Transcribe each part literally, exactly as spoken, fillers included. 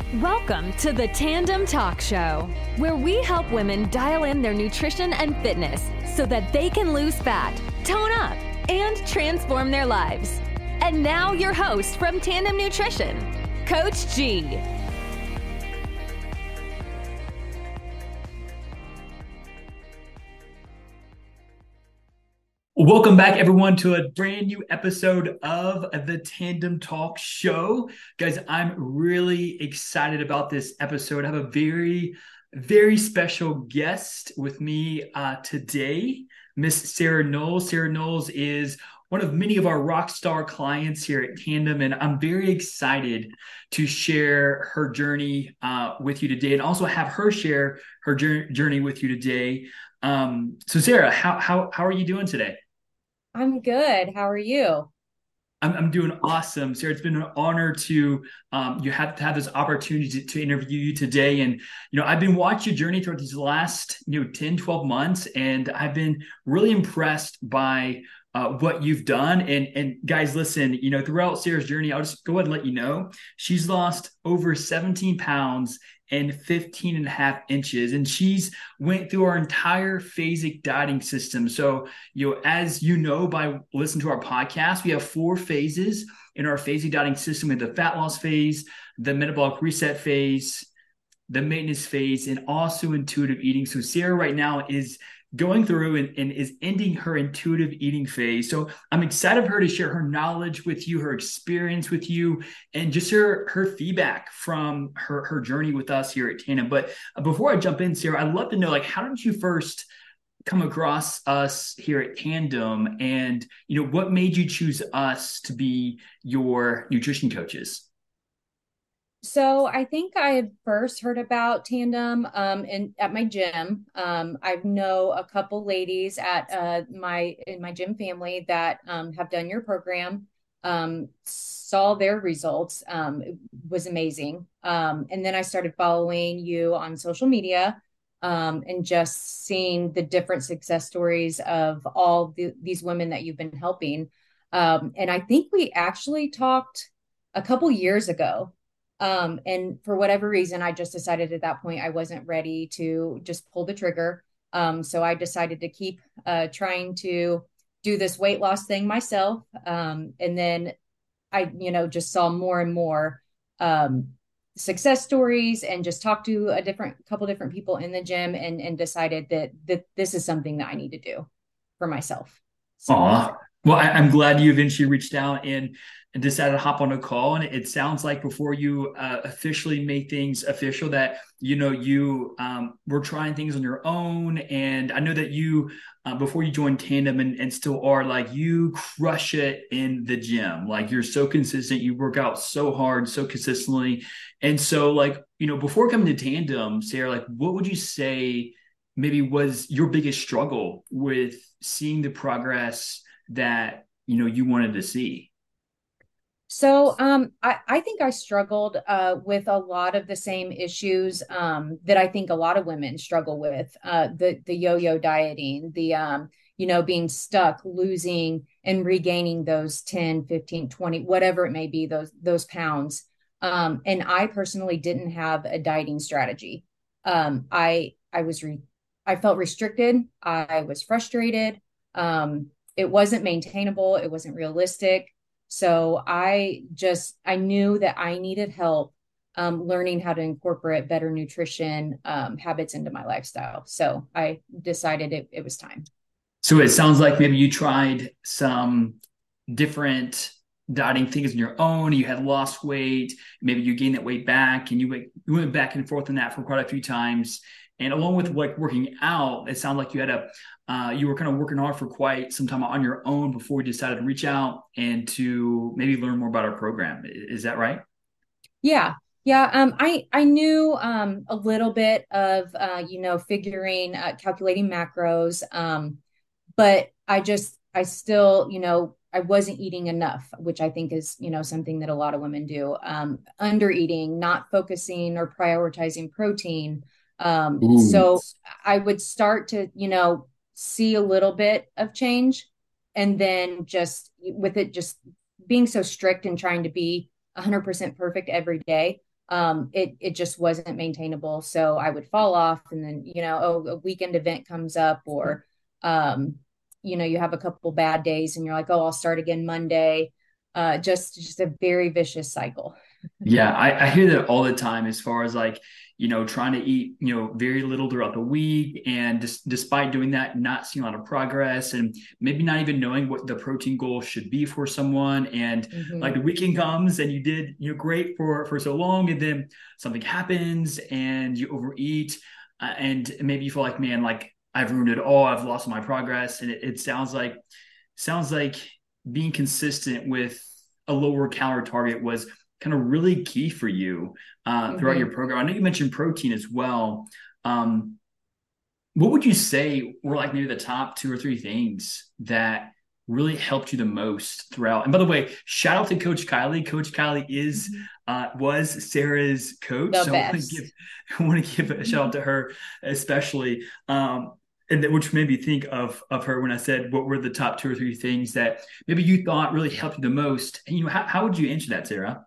Welcome to the Tandem Talk Show, where we help women dial in their nutrition and fitness so that they can lose fat, tone up, and transform their lives. And now your host from Tandem Nutrition, Coach G. Welcome back, everyone, to a brand new episode of the Tandem Talk Show. Guys, I'm really excited about this episode. I have a very, very special guest with me uh, today, Miss Sarah Knowles. Sarah Knowles is one of many of our rock star clients here at Tandem, and I'm very excited to share her journey uh, with you today and also have her share her journey with you today. Um, so, Sarah, how, how, how are you doing today? I'm good. How are you? I'm, I'm doing awesome, Sarah. It's been an honor to um, you have to have this opportunity to, to interview you today. And, you know, I've been watching your journey throughout these last, you know, ten, twelve months, and I've been really impressed by uh, what you've done. And, and guys, listen, you know, throughout Sarah's journey, I'll just go ahead and let you know, she's lost over seventeen pounds and fifteen and a half inches. And she's went through our entire phasic dieting system. So, you know, as you know, by listening to our podcast, we have four phases in our phasic dieting system. We have the fat loss phase, the metabolic reset phase, the maintenance phase, and also intuitive eating. So Sarah right now is going through and, and is ending her intuitive eating phase. So I'm excited for her to share her knowledge with you, her experience with you, and just her, her feedback from her, her journey with us here at Tandem. But before I jump in, Sarah, I'd love to know, like, how did you first come across us here at Tandem? And, you know, what made you choose us to be your nutrition coaches? So I think I had first heard about Tandem um, in at my gym. Um, I know a couple ladies at uh, my in my gym family that um, have done your program. Um, saw their results. Um, it was amazing. Um, and then I started following you on social media um, and just seeing the different success stories of all the, these women that you've been helping. Um, and I think we actually talked a couple years ago. Um, and for whatever reason, I just decided at that point I wasn't ready to just pull the trigger. Um, so I decided to keep uh, trying to do this weight loss thing myself. Um, and then I, you know, just saw more and more um, success stories and just talked to a different couple different people in the gym and, and decided that, that this is something that I need to do for myself. So. Aw. Well, I, I'm glad you eventually reached out and, and decided to hop on a call. And it sounds like before you uh, officially made things official that, you know, you um, were trying things on your own. And I know that you, uh, before you joined Tandem and, and still are, like, you crush it in the gym. Like, you're so consistent. You work out so hard, so consistently. And so, like, you know, before coming to Tandem, Sarah, like, what would you say maybe was your biggest struggle with seeing the progress that, you know, you wanted to see? So um, I, I think I struggled uh, with a lot of the same issues um, that I think a lot of women struggle with. Uh, the the yo-yo dieting, the um, you know, being stuck, losing and regaining those ten, fifteen, twenty, whatever it may be, those those pounds. Um, and I personally didn't have a dieting strategy. Um, I I was re- I felt restricted. I was frustrated. Um, it wasn't maintainable. It wasn't realistic. So I just, I knew that I needed help um, learning how to incorporate better nutrition um, habits into my lifestyle. So I decided it, it was time. So it sounds like maybe you tried some different dieting things on your own. You had lost weight, maybe you gained that weight back, and you went, you went back and forth on that for quite a few times. And along with, like, working out, it sounded like you had a uh, you were kind of working hard for quite some time on your own before you decided to reach out and to maybe learn more about our program. Is that right? Yeah. Yeah. Um, I, I knew um, a little bit of, uh, you know, figuring, uh, calculating macros. Um, but I just, I still, you know, I wasn't eating enough, which I think is, you know, something that a lot of women do. Um, under eating, not focusing or prioritizing protein. Um, Ooh. so I would start to, you know, see a little bit of change. And then just with it, just being so strict and trying to be one hundred percent perfect every day. um, it it just wasn't maintainable. So I would fall off, and then you know, oh, a weekend event comes up, or um, you know, you have a couple bad days, and you're like, oh, I'll start again Monday. Uh, just just a very vicious cycle. Yeah, I, I hear that all the time as far as like, you know, trying to eat, you know, very little throughout the week. And just despite doing that, not seeing a lot of progress and maybe not even knowing what the protein goal should be for someone. And Mm-hmm. like the weekend comes and you did, you know, great for, for so long. And then something happens and you overeat. Uh, and maybe you feel like, man, like I've ruined it all. I've lost my progress. And it, it sounds like, sounds like being consistent with a lower calorie target was kind of really key for you uh, throughout Mm-hmm. your program. I know you mentioned protein as well. Um, what would you say were like maybe the top two or three things that really helped you the most throughout? And by the way, shout out to Coach Kylie. Coach Kylie is uh, was Sarah's coach, The so I want to give best. I want to give a shout out to her especially. Um, and that, which made me think of of her when I said what were the top two or three things that maybe you thought really helped you the most. And you know, how, how would you answer that, Sarah?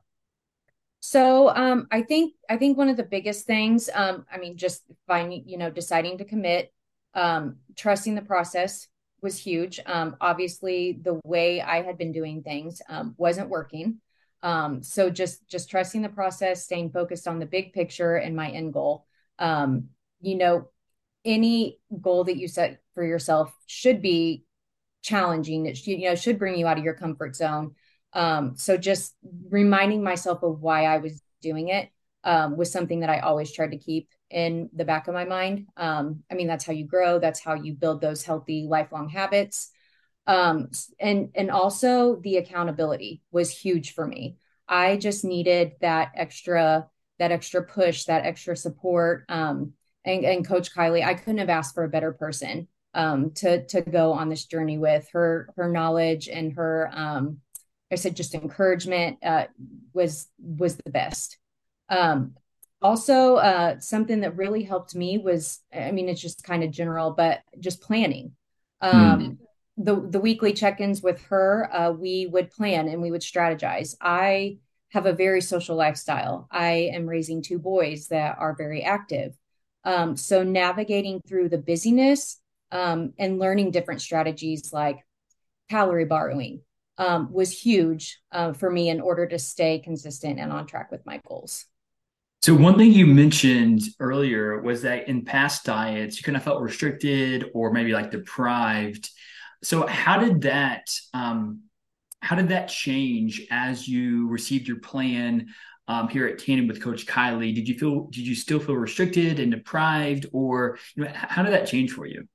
So um, I think I think one of the biggest things, um, I mean, just finding, you know, deciding to commit, um, trusting the process was huge. Um, obviously, the way I had been doing things um, wasn't working. Um, so just just trusting the process, staying focused on the big picture and my end goal. Um, you know, any goal that you set for yourself should be challenging. It should, you know, should bring you out of your comfort zone. Um, so just reminding myself of why I was doing it um, was something that I always tried to keep in the back of my mind. Um, I mean, that's how you grow. That's how you build those healthy lifelong habits. Um, and and also the accountability was huge for me. I just needed that extra that extra push, that extra support. Um, and, and Coach Kylie, I couldn't have asked for a better person um, to to go on this journey with. Her her knowledge and her um, I said just encouragement uh, was was the best. Um, Also, uh, something that really helped me was, I mean, it's just kind of general, but just planning. Hmm. Um, the the weekly check-ins with her, uh, we would plan and we would strategize. I have a very social lifestyle. I am raising two boys that are very active. Um, so navigating through the busyness um, and learning different strategies like calorie borrowing um, was huge uh, for me in order to stay consistent and on track with my goals. So one thing you mentioned earlier was that in past diets, you kind of felt restricted or maybe like deprived. So how did that um, how did that change as you received your plan um, here at Tandem with Coach Kylie? Did you feel did you still feel restricted and deprived, or you know, how did that change for you?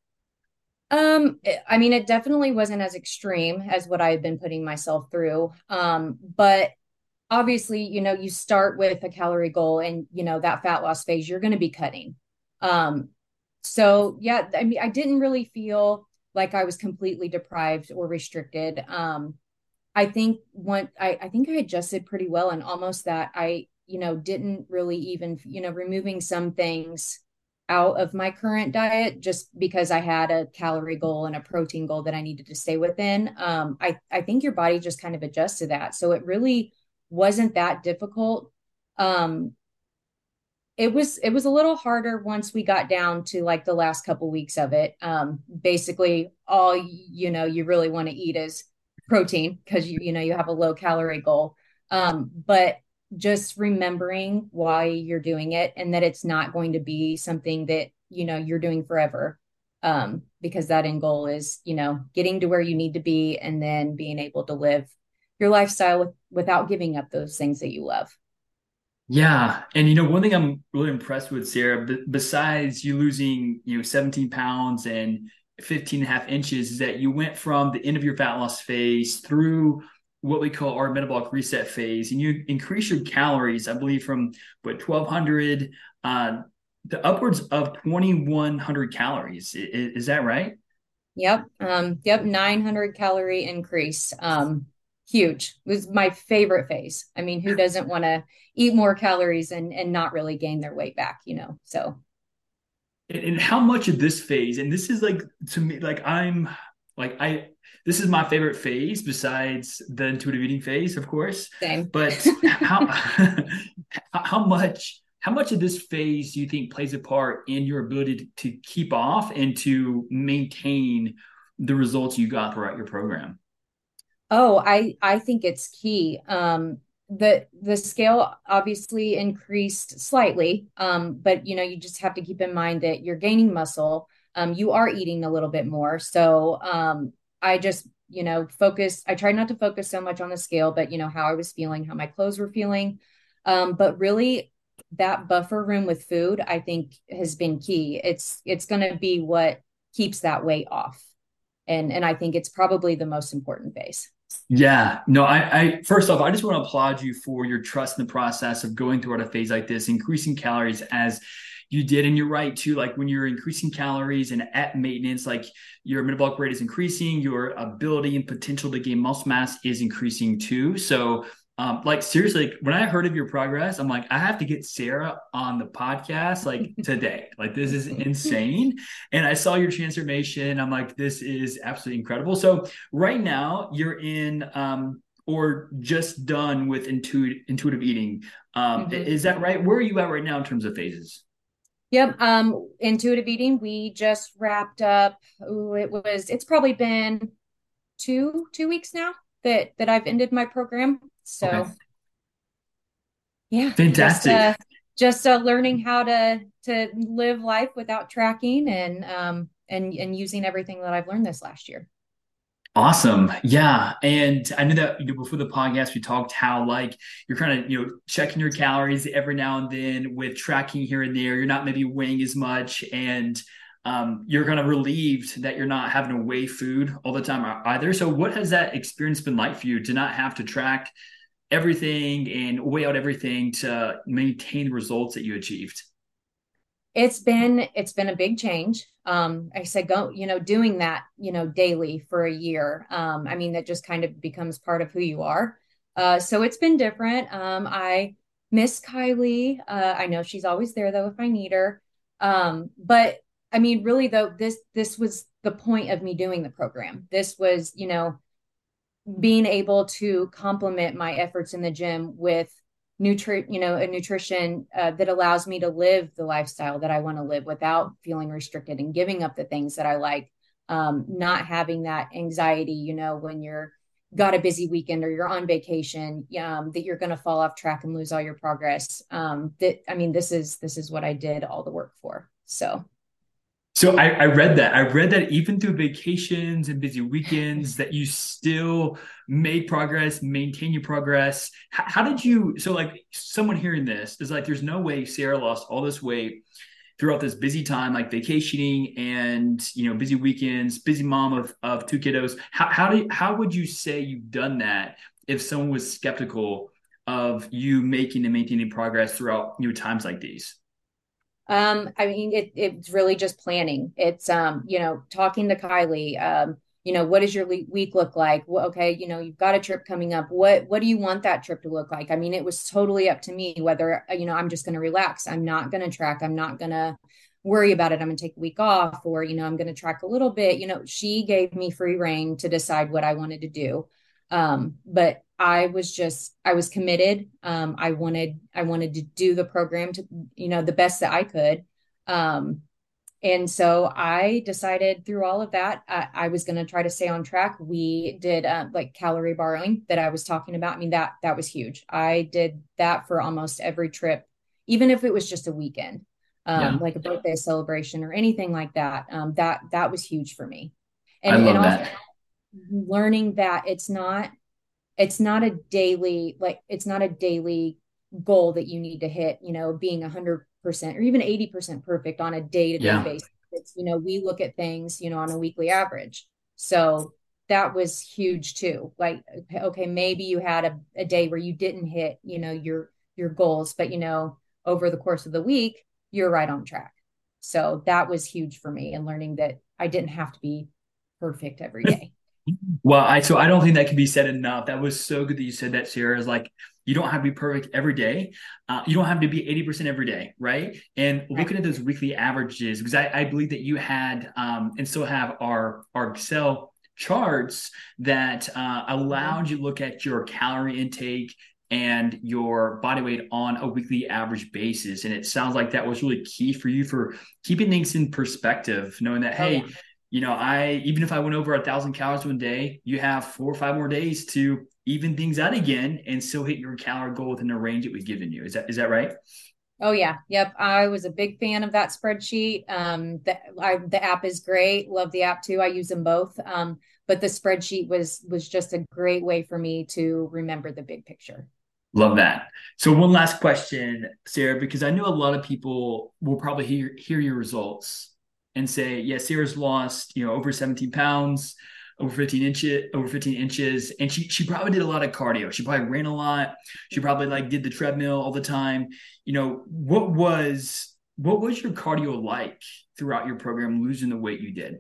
Um, it- I mean, it definitely wasn't as extreme as what I had been putting myself through. Um, but obviously, you know, you start with a calorie goal and, you know, that fat loss phase, you're going to be cutting. Um, so yeah, I mean, I didn't really feel like I was completely deprived or restricted. Um, I think one, I, I think I adjusted pretty well and almost that I, you know, didn't really even, you know, removing some things out of my current diet just because I had a calorie goal and a protein goal that I needed to stay within. Um, I, I think your body just kind of adjusts to that. So it really wasn't that difficult. Um, it was it was a little harder once we got down to like the last couple weeks of it. Um, basically, all you know you really want to eat is protein because you you know you have a low calorie goal. Um, but just remembering why you're doing it and that it's not going to be something that you know you're doing forever. Um, because that end goal is you know getting to where you need to be and then being able to live your lifestyle with, without giving up those things that you love. Yeah, and you know, one thing I'm really impressed with, Sarah, b besides you losing, you know, seventeen pounds and fifteen and a half inches, is that you went from the end of your fat loss phase through what we call our metabolic reset phase, and you increase your calories, I believe, from what twelve hundred uh, to upwards of twenty-one hundred calories. I- i- Is that right? Yep. Um, yep. nine hundred calorie increase. Um, huge. It was my favorite phase. I mean, who doesn't want to eat more calories and and not really gain their weight back, you know? So And, and how much of this phase, and this is like to me, like I'm like I this is my favorite phase besides the intuitive eating phase, of course. same. But how how much how much of this phase do you think plays a part in your ability to, to keep off and to maintain the results you got throughout your program? Oh, I I think it's key. Um, the the scale obviously increased slightly, um, but you know, you just have to keep in mind that you're gaining muscle. Um, you are eating a little bit more. So um, I just, you know, focus. I tried not to focus so much on the scale, but you know, how I was feeling, how my clothes were feeling. Um, but really that buffer room with food, I think has been key. It's it's gonna be what keeps that weight off. And and I think it's probably the most important phase. Yeah, no, I, I first off, I just want to applaud you for your trust in the process of going through a phase like this, increasing calories as you did. And you're right too, like when you're increasing calories and at maintenance, like your metabolic rate is increasing, your ability and potential to gain muscle mass is increasing too. So um, like seriously, like, when I heard of your progress, I'm like, I have to get Sarah on the podcast like today. Like this is insane. And I saw your transformation. I'm like, this is absolutely incredible. So right now you're in um, or just done with intuitive intuitive eating. Um, Mhm. is that right? Where are you at right now in terms of phases? Yep. Um, intuitive eating, we just wrapped up. Ooh, it was, it's probably been two, two weeks now that that I've ended my program. Okay. So yeah, just Fantastic. uh just uh learning how to to live life without tracking and um and and using everything that I've learned this last year. Awesome. Yeah. And I know that, you know, before the podcast, we talked how like you're kind of, you know, checking your calories every now and then with tracking here and there. You're not maybe weighing as much and um, you're kind of relieved that you're not having to weigh food all the time either. So what has that experience been like for you to not have to track everything and weigh out everything to maintain the results that you achieved? It's been it's been a big change. Um, like I said, go, you know, doing that, you know, daily for a year. Um, I mean, that just kind of becomes part of who you are. Uh, so it's been different. Um, I miss Kylie. Uh, I know she's always there though if I need her. Um, but I mean, really though, this this was the point of me doing the program. This was, you know, being able to complement my efforts in the gym with nutri you know a nutrition uh, that allows me to live the lifestyle that I want to live without feeling restricted and giving up the things that I like, um, not having that anxiety, you know, when you're got a busy weekend or you're on vacation, um, that you're going to fall off track and lose all your progress. Um, that I mean, this is this is what I did all the work for. So So I, I read that. I read that even through vacations and busy weekends, that you still made progress, maintain your progress. How, how did you? So like someone hearing this is like, there's no way Sarah lost all this weight throughout this busy time, like vacationing and you know busy weekends, busy mom of of two kiddos. How how do you, how would you say you've done that if someone was skeptical of you making and maintaining progress throughout you know times like these? Um, I mean, it, it's really just planning. It's, um, you know, talking to Kylie, um, you know, what does your le- week look like? Well, okay, you know, you've got a trip coming up. What, what do you want that trip to look like? I mean, it was totally up to me whether, uh, you know, I'm just going to relax. I'm not going to track. I'm not going to worry about it. I'm going to take a week off or, you know, I'm going to track a little bit. You know, she gave me free reign to decide what I wanted to do. Um, but I was just, I was committed. Um, I wanted, I wanted to do the program to, you know, the best that I could. Um, and so I decided through all of that, I, I was going to try to stay on track. We did uh, like calorie borrowing that I was talking about. I mean, that, that was huge. I did that for almost every trip, even if it was just a weekend, um, Yeah, like a birthday celebration or anything like that. Um, that, that was huge for me. I And, and love also that. learning that it's not, it's not a daily like it's not a daily goal that you need to hit, you know, being one hundred percent or even eighty percent perfect on a day-to-day Yeah. basis. It's, you know, we look at things, you know, on a weekly average. So that was huge too. Like, okay, maybe you had a, a day where you didn't hit, you know, your your goals, but you know, over the course of the week you're right on track. So that was huge for me, and learning that I didn't have to be perfect every day. Well, I so I don't think that can be said enough. That was so good that you said that, Sarah. Is like you don't have to be perfect every day. Uh, you don't have to be eighty percent every day, right? And Right. looking at those weekly averages, because I, I believe that you had um, and still have our our Excel charts that uh, Mhm. allowed you to look at your calorie intake and your body weight on a weekly average basis. And it sounds like that was really key for you for keeping things in perspective, knowing that, Oh, hey, yeah. you know, I even if I went over a thousand calories one day, you have four or five more days to even things out again and still hit your calorie goal within the range it was given you. Is that is that right? Oh yeah. Yep. I was a big fan of that spreadsheet. Um, the, I, the app is great. Love the app too. I use them both. Um, but the spreadsheet was was just a great way for me to remember the big picture. Love that. So one last question, Sarah, because I know a lot of people will probably hear hear your results and say, yeah, Sarah's lost, you know, over seventeen pounds, over fifteen inches, over fifteen inches. And she she probably did a lot of cardio. She probably ran a lot. She probably like did the treadmill all the time. You know, what was what was your cardio like throughout your program, losing the weight you did?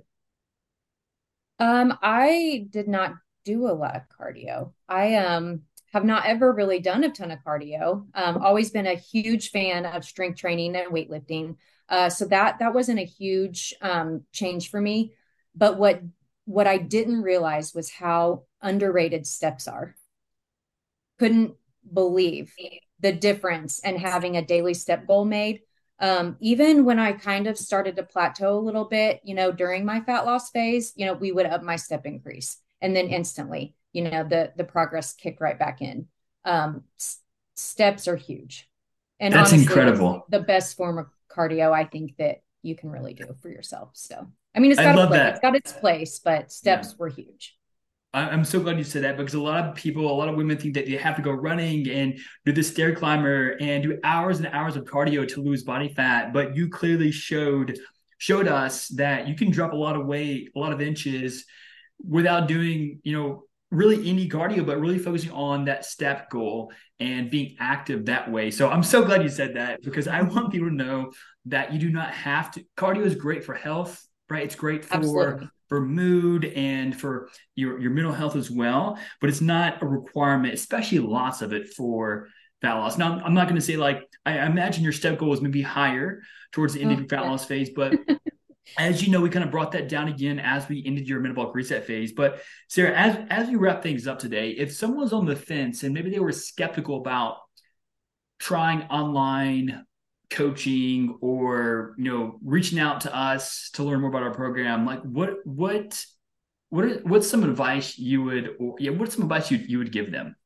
Um, I did not do a lot of cardio. I um have not ever really done a ton of cardio. Um, always been a huge fan of strength training and weightlifting. Uh, so that that wasn't a huge um change for me. But what what I didn't realize was how underrated steps are. Couldn't believe the difference and having a daily step goal made. Um, even when I kind of started to plateau a little bit, you know, during my fat loss phase, you know, we would up my step increase and then instantly, you know, the the progress kicked right back in. Um, s- Steps are huge. And That's honestly, it's incredible. the best form of cardio I think that you can really do for yourself. So, I mean, it's I got a love place, it's that. got its place, but Yeah. steps were huge. I- I'm so glad you said that because a lot of people, a lot of women think that they have to go running and do the stair climber and do hours and hours of cardio to lose body fat. But you clearly showed showed us that you can drop a lot of weight, a lot of inches without doing, you know, really any cardio, but really focusing on that step goal and being active that way. So I'm so glad you said that because I want people to know that you do not have to. Cardio is great for health, right? It's great for Absolutely. for mood and for your your mental health as well, but it's not a requirement, especially lots of it for fat loss. Now, I'm not going to say like I imagine your step goal is maybe higher towards the end of Oh, your fat yeah. loss phase, but as you know, we kind of brought that down again as we ended your metabolic reset phase. But Sarah, as as we wrap things up today, if someone's on the fence and maybe they were skeptical about trying online coaching or you know reaching out to us to learn more about our program, like what what what are, what's some advice you would or yeah what's some advice you you would give them?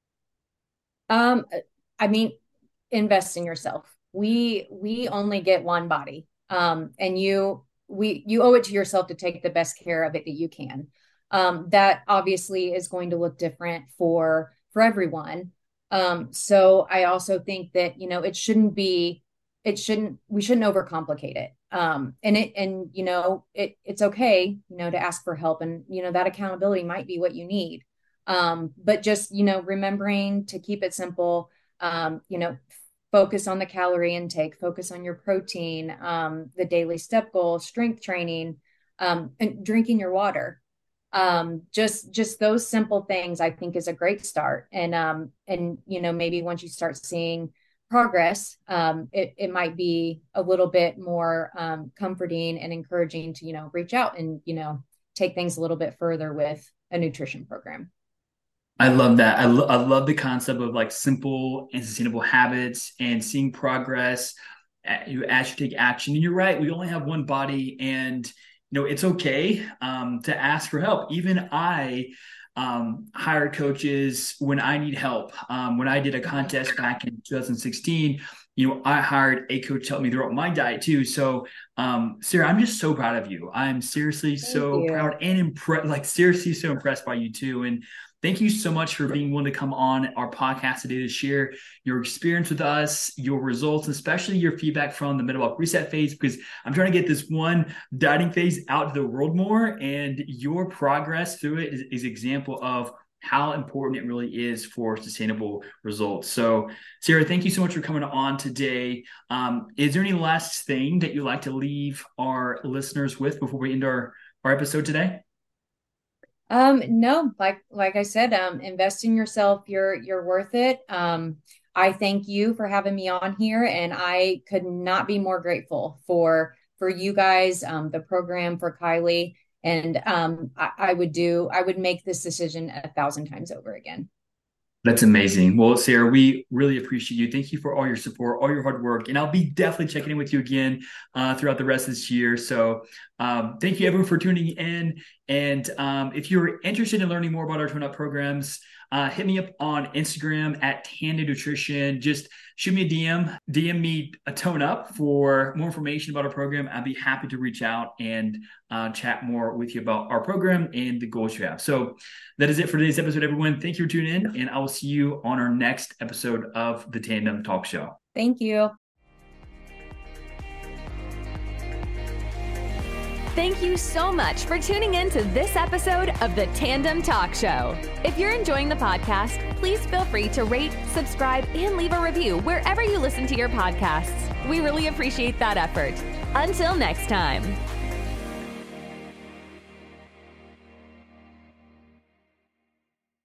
Um, I mean, invest in yourself. We we only get one body. Um, and you we you owe it to yourself to take the best care of it that you can. Um, that obviously is going to look different for for everyone. Um, so I also think that, you know, it shouldn't be it shouldn't we shouldn't overcomplicate it. Um, and it and you know, it it's okay, you know, to ask for help and you know that accountability might be what you need. Um, but just, you know, remembering to keep it simple, um, you know, focus on the calorie intake, focus on your protein, um, the daily step goal, strength training, um, and drinking your water. Um, just just those simple things I think is a great start. And um, and you know, maybe once you start seeing progress, um, it, it might be a little bit more um, comforting and encouraging to, you know, reach out and, you know, take things a little bit further with a nutrition program. I love that. I, lo- I love the concept of like simple and sustainable habits and seeing progress a- you as you take action. And you're right, we only have one body, and you know it's okay um, to ask for help. Even I um, hire coaches when I need help. Um, when I did a contest back in two thousand sixteen, you know, I hired a coach to help me throughout my diet too. So, um, Sarah, I'm just so proud of you. I'm seriously Thank so you. proud and impressed, like seriously so impressed by you too. And thank you so much for being willing to come on our podcast today to share your experience with us, your results, especially your feedback from the metabolic reset phase, because I'm trying to get this one dieting phase out to the world more. And your progress through it is, is example of how important it really is for sustainable results. So, Sarah, thank you so much for coming on today. Um, is there any last thing that you'd like to leave our listeners with before we end our, our episode today? Um, no, like like I said, um, invest in yourself. You're you're worth it. Um, I thank you for having me on here, and I could not be more grateful for for you guys, um, the program for Kylie, and um, I, I would do I would make this decision a thousand times over again. That's amazing. Well, Sarah, we really appreciate you. Thank you for all your support, all your hard work. And I'll be definitely checking in with you again uh, throughout the rest of this year. So um, thank you, everyone, for tuning in. And um, if you're interested in learning more about our Tone Up programs, uh, hit me up on Instagram at Tandem Nutrition. Just shoot me a D M, D M me a Tone Up for more information about our program. I'd be happy to reach out and uh, chat more with you about our program and the goals you have. So that is it for today's episode, everyone. Thank you for tuning in, and I will see you on our next episode of the Tandem Talk Show. Thank you. Thank you so much for tuning in to this episode of the Tandem Talk Show. If you're enjoying the podcast, please feel free to rate, subscribe, and leave a review wherever you listen to your podcasts. We really appreciate that effort. Until next time.